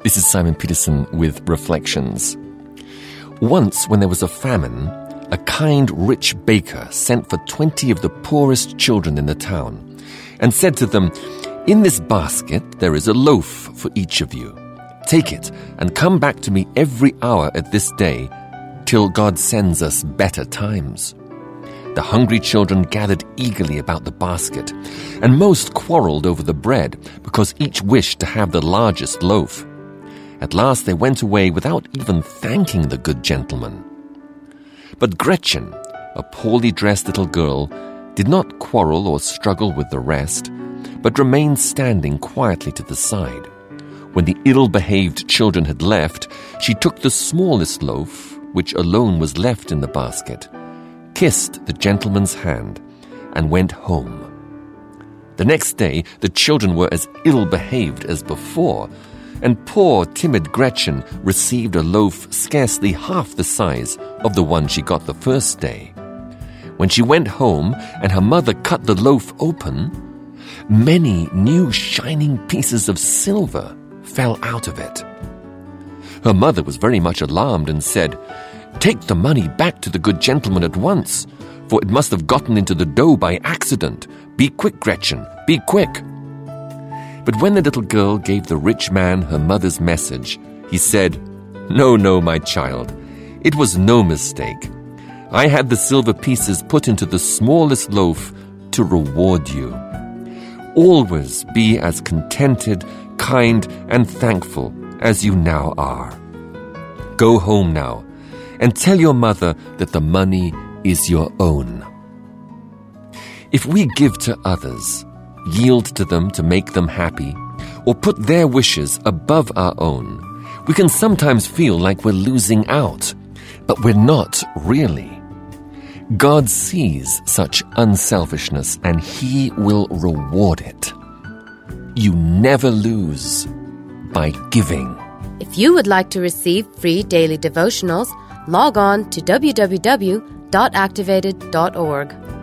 This is Simon Peterson with Reflections. Once, when there was a famine, a kind, rich baker sent for 20 of the poorest children in the town and said to them, "In this basket there is a loaf for each of you. Take it and come back to me every hour at this day till God sends us better times." The hungry children gathered eagerly about the basket, and most quarreled over the bread because each wished to have the largest loaf. At last they went away without even thanking the good gentleman. But Gretchen, a poorly dressed little girl, did not quarrel or struggle with the rest, but remained standing quietly to the side. When the ill-behaved children had left, she took the smallest loaf, which alone was left in the basket, kissed the gentleman's hand, and went home. The next day, the children were as ill-behaved as before, and poor, timid Gretchen received a loaf scarcely half the size of the one she got the first day. When she went home and her mother cut the loaf open, many new shining pieces of silver fell out of it. Her mother was very much alarmed and said, "Take the money back to the good gentleman at once, for it must have gotten into the dough by accident. Be quick, Gretchen, be quick." But when the little girl gave the rich man her mother's message, he said, "No, my child, it was no mistake. I had the silver pieces put into the smallest loaf to reward you. Always be as contented, kind, and thankful as you now are. Go home now and tell your mother that the money is your own." If we give to others, yield to them to make them happy, or put their wishes above our own, we can sometimes feel like we're losing out, but we're not really. God sees such unselfishness and He will reward it. You never lose by giving. If you would like to receive free daily devotionals, log on to www.activated.org.